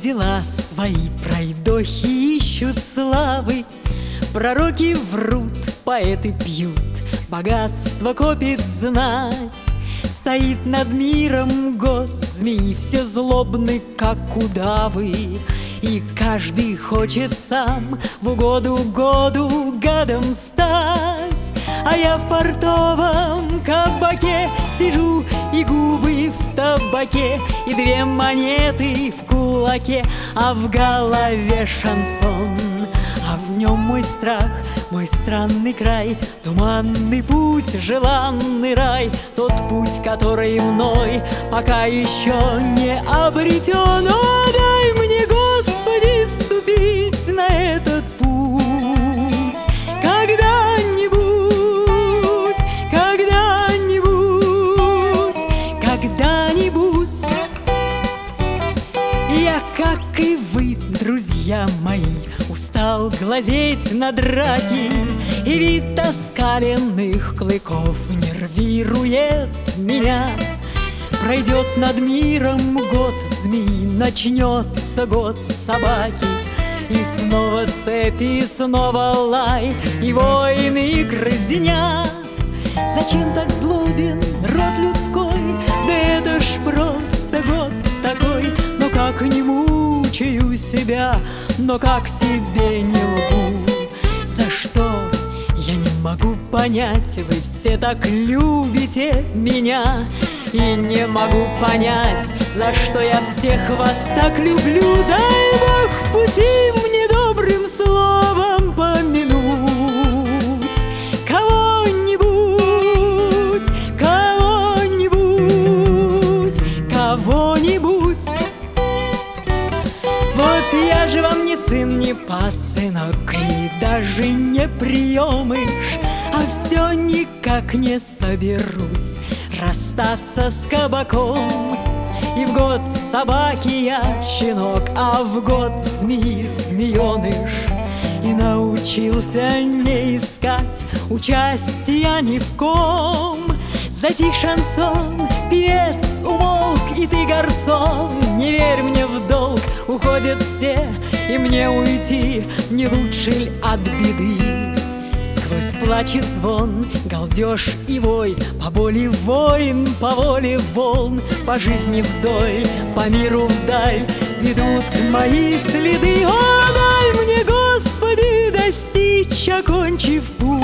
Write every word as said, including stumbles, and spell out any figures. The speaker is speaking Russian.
дела свои пройдохи ищут славы, пророки врут, поэты пьют, богатство копит знать. Стоит над миром год змей, все злобны, как удавы, и каждый хочет сам в угоду году гадом стать. А я в портовом кабаке сижу, и губы в табаке, и две монеты в кулаке, а в голове шансон. А в нем мой страх, мой странный край, туманный путь, желанный рай, тот путь, который мной пока еще не обретен. О, дай мне, Господи, ступить на этот путь когда-нибудь, когда-нибудь, когда-нибудь. Я, как и вы, друзья мои, устал глазеть на драки, и вид оскаленных клыков нервирует меня. Пройдет над миром год змей, начнется год собаки, и снова цепи, снова лай, и войны, и грызня. Зачем так злобен род людской? Да это ж просто год такой. Но как не мучаю себя, но как себе не лгу. За что? Я не могу понять, вы все так любите меня. И не могу понять, за что я всех вас так люблю. Дай Бог в пути мне добрым словом помянуть кого-нибудь, кого-нибудь, кого-нибудь. Вот я же вам не сын, не пасынок, и даже не приемыш, а все никак не соберусь расстаться с кабаком. И в год собаки я щенок, а в год змеи змееныш. И научился не искать участия ни в ком. Затих шансон, певец умолк, и ты, гарсон, не верь мне в долг. Уходят все, и мне уйти не лучше ль от беды. Сквозь плач и звон, галдеж и вой, по боли войн, по воле волн, по жизни вдоль, по миру вдаль ведут мои следы. О, дай мне, Господи, достичь, окончив путь